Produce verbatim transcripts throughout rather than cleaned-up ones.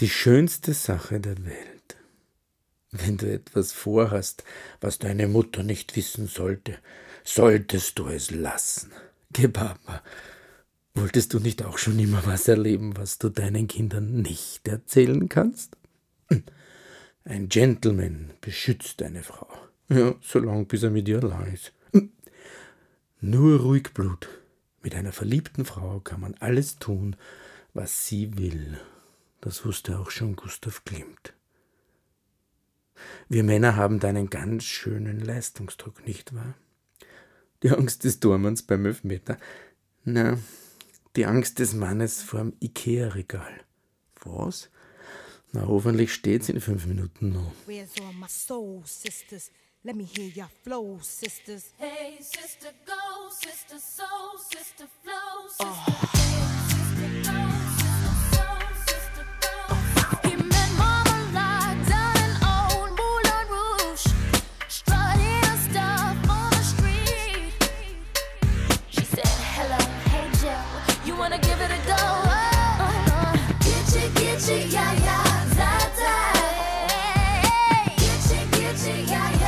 die schönste Sache der Welt. Wenn du etwas vorhast, was deine Mutter nicht wissen sollte, solltest du es lassen. Geh, Papa, wolltest du nicht auch schon immer was erleben, was du deinen Kindern nicht erzählen kannst? Ein Gentleman beschützt eine Frau. Ja, solange bis er mit ihr allein ist. Nur ruhig Blut. Mit einer verliebten Frau kann man alles tun, was sie will. Das wusste auch schon Gustav Klimt. Wir Männer haben da einen ganz schönen Leistungsdruck, nicht wahr? Die Angst des Tormanns beim Elfmeter? Na, die Angst des Mannes vorm Ikea-Regal. Was? Na, hoffentlich steht's in fünf Minuten noch. Where's all my soul sisters? Let me hear your flow, sisters. Hey, sister, go, sister, soul, sister, flow, sister. Oh. Hey, sister, go, sister, soul, sister, flow. He met Marmalade down in old Moulin Rouge, strutting her stuff on the street. She said, hello, hey, Joe, you wanna give it a go? Oh, uh, Gitchy, gitchy, yeah, yeah, da, da. Gitchy, gitchy, yeah, yeah.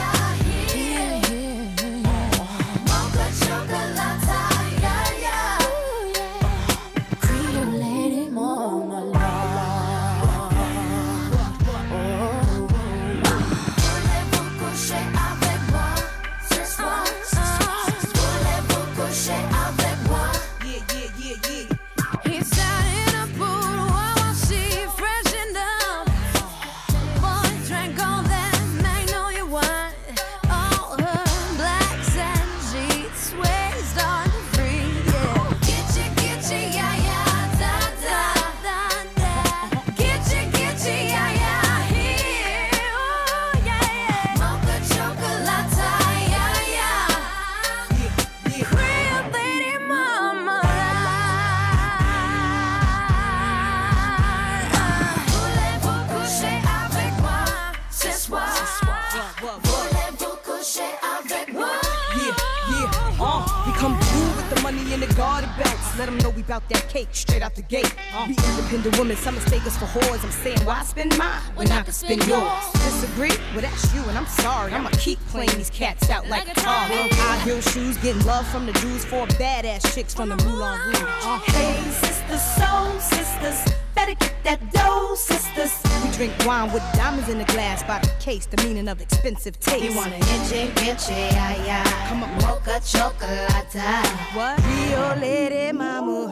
Let them know we bout that cake straight out the gate. Uh. We independent women, some mistake us for whores. I'm saying, why spend mine when I can spend yours? Disagree? Well, that's you, and I'm sorry. I'ma keep playing these cats out like a car. High heel shoes, getting love from the dudes, four badass chicks from the Moulin Rouge. Uh. Hey, sisters, soul sisters, better get that dough, sisters. We drink wine with diamonds in the glass by the case, the meaning of expensive taste. You wanna itchy, itchy, yeah, yeah. Come on, mocha chocolate. What? Rio Lady Mama.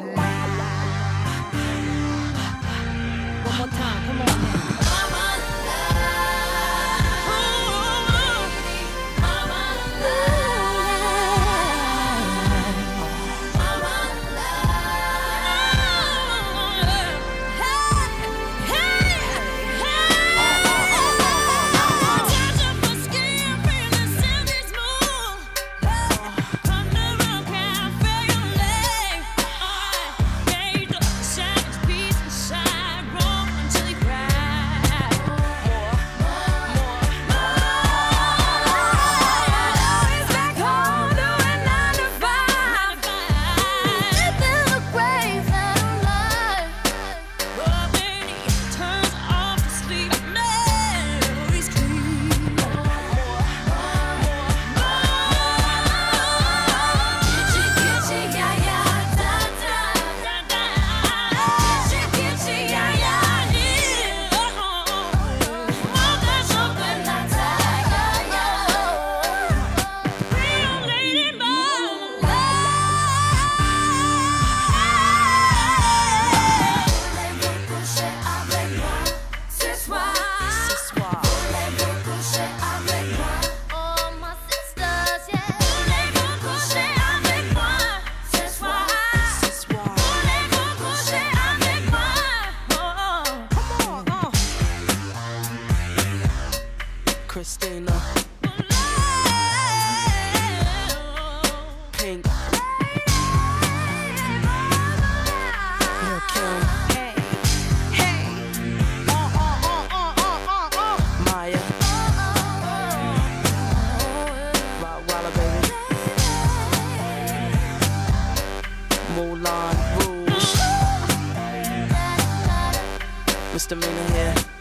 One more time, come on now. Yeah. Misdemeanor here.